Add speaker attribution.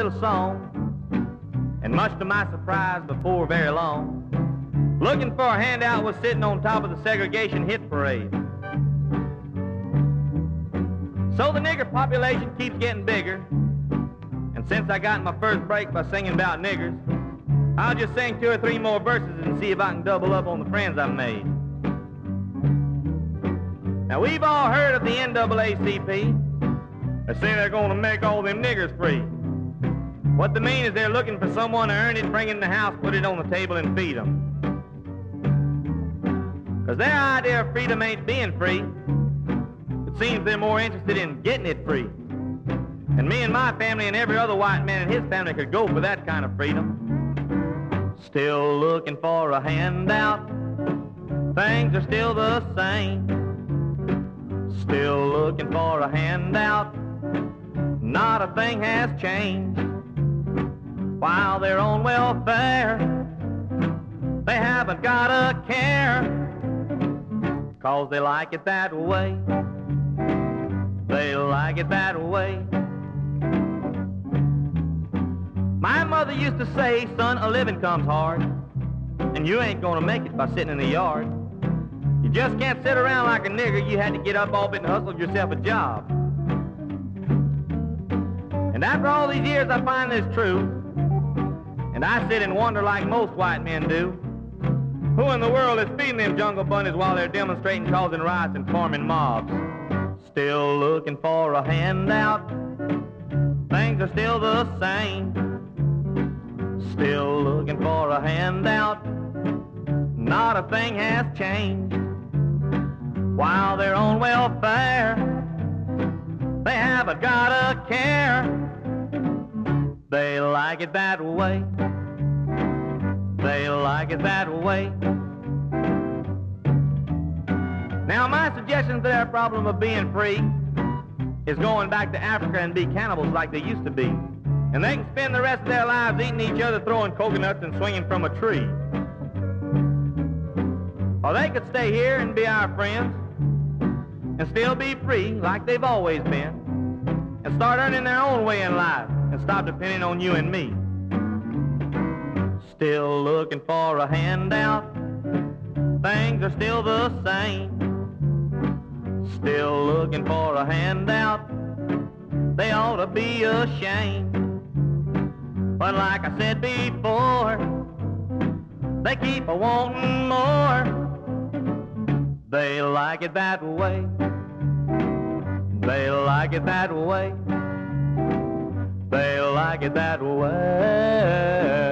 Speaker 1: little song, and much to my surprise, before very long, Looking for a Handout was sitting on top of the segregation hit parade. So the nigger population keeps getting bigger, and since I got my first break by singing about niggers, I'll just sing 2 or 3 more verses and see if I can double up on the friends I've made. Now we've all heard of the NAACP. They say they're going to make all them niggers free. What they mean is they're looking for someone to earn it, bring it in the house, put it on the table and feed them. 'Cause their idea of freedom ain't being free. It seems they're more interested in getting it free. And me and my family and every other white man in his family could go for that kind of freedom. Still looking for a handout. Things are still the same. Still looking for a handout. Not a thing has changed. While they're on welfare, they haven't got a care. 'Cause they like it that way. They like it that way. My mother used to say, son, a living comes hard, and you ain't gonna make it by sitting in the yard. You just can't sit around like a nigger. You had to get up off it and hustle yourself a job. And after all these years, I find this true, and I sit and wonder like most white men do. Who in the world is feeding them jungle bunnies while they're demonstrating, causing riots, and forming mobs? Still looking for a handout. Things are still the same. Still looking for a handout. Not a thing has changed. While they're on welfare, they haven't got a care. They like it that way. They like it that way. Now my suggestion to their problem of being free is going back to Africa and be cannibals like they used to be. And they can spend the rest of their lives eating each other, throwing coconuts and swinging from a tree. Or they could stay here and be our friends and still be free like they've always been, and start earning their own way in life and stop depending on you and me. Still looking for a handout. Things are still the same. Still looking for a handout. They ought to be ashamed. But like I said before, they keep a-wanting more. They like it that way. They like it that way. They like it that way.